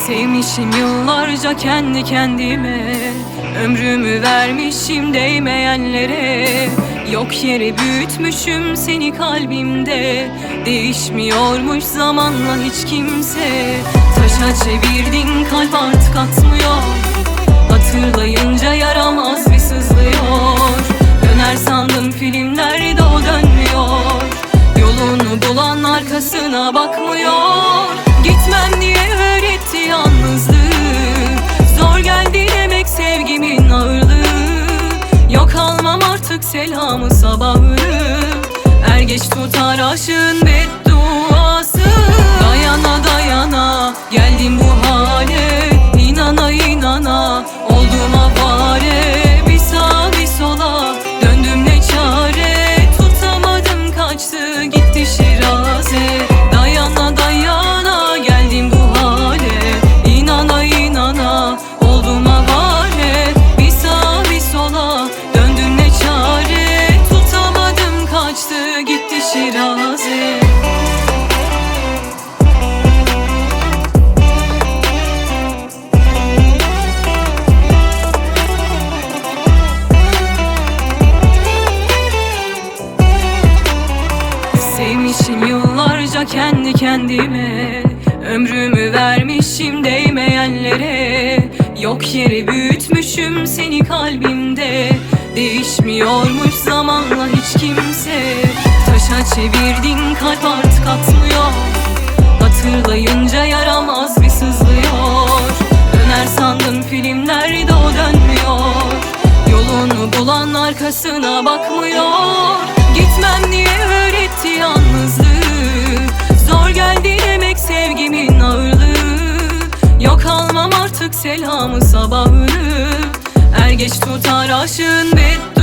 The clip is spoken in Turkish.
Sevmişim yıllarca kendi kendime, ömrümü vermişim değmeyenlere. Yok yere büyütmüşüm seni kalbimde, değişmiyormuş zamanla hiç kimse. Taşa çevirdin kalp artık atmıyor, hatırlayınca yaram az bir sızlıyor. Döner sandım filmlerde o dönmüyor, yolunu bulan arkasına bakmıyor. Gitmem diye öğretti yalnızlığı, zor geldi demek sevgimin ağırlığı. Yok almam artık selamı sabahı, er geç tutar aşığın bedduası. Dayana dayana geldim bu hale, inana inana oldum avare. Bir sağa bir sola döndüm ne çare, tutamadım kaçtı gitti Şiraze. Dayana dayana geldim bu hale, inana inana oldum avare. Bir sağa bir sola döndüm ne çare, tutamadım kaçtı gitti Şiraze. Sevmişim yıllarca kendi kendime, ömrümü vermişim değmeyenlere. Yok yere büyütmüşüm seni kalbimde, değişmiyormuş zamanla hiç kimse. Taşa çevirdin kalp artık atmıyor, hatırlayınca yaram az bir sızlıyor. Döner sandım filmlerde o dönmüyor, yolunu bulan arkasına bakmıyor. Gitmem diye öğretti yalnızlığı, zor geldi demek sevgimin ağırlığı. Yok almam artık selamı sabahını, er geç tutar aşığın bedduası.